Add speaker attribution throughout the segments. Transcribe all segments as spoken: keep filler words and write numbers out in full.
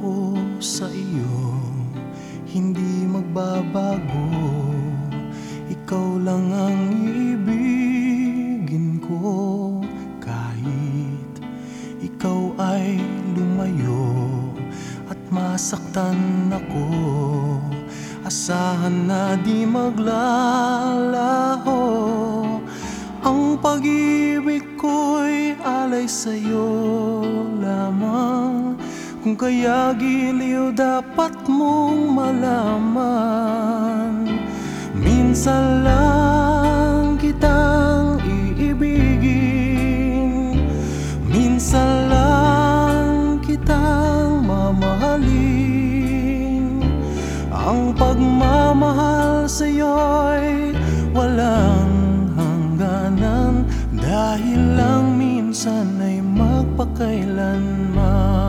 Speaker 1: sa iyo, hindi magbabago. Ikaw lang ang iibigin ko, kahit ikaw ay lumayo at masaktan ako. Asahan na di maglalaho, ang pag-ibig ko'y alay sa'yo lamang. Kung kaya giliw dapat mong malaman, minsan lang kitang iibigin, minsan lang kitang mamahalin. Ang pagmamahal sa'yo'y walang hangganan, dahil lang minsan ay magpakailanman.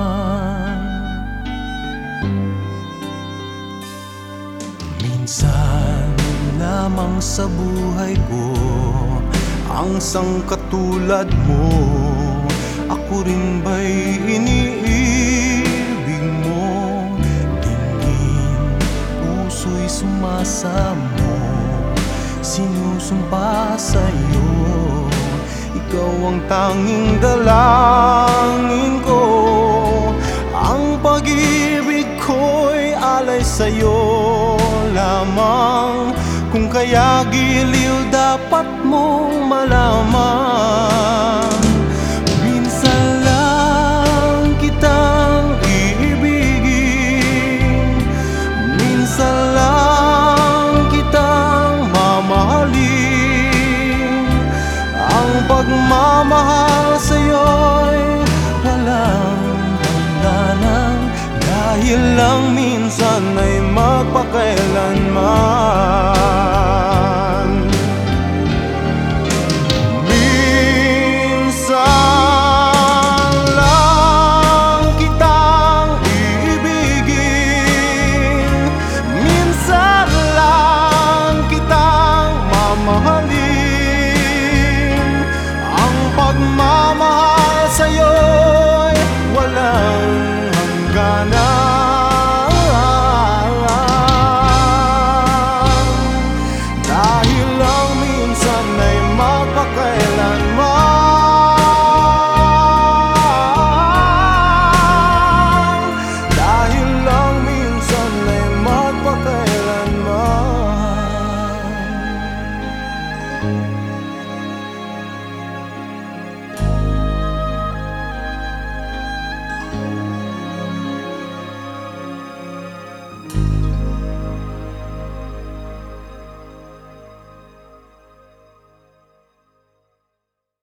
Speaker 1: Minsan lamang sa buhay ko ang sangkatulad mo. Ako rin ba'y iniibig mo? Tingin, puso'y sumasamo, sinusumpa sa'yo. Ikaw ang tanging dalangin ko, ang pag-ibig ko'y alay sa'yo lamang. Kung kaya giliw dapat mong malaman, minsan lang kitang iibigin, minsan lang kitang mamahalin. Ang pagmamahal sa'yo'y walang hangganan, dahil lang minsan ay magpakailanman. Minsan lang kitang iibigin, minsan lang kitang mamahalin. Ang pagmamahal sa'yo'y walang hangganan, dahil lang minsan ay magpakailanman. Dahil lang minsan ay magpakailanman.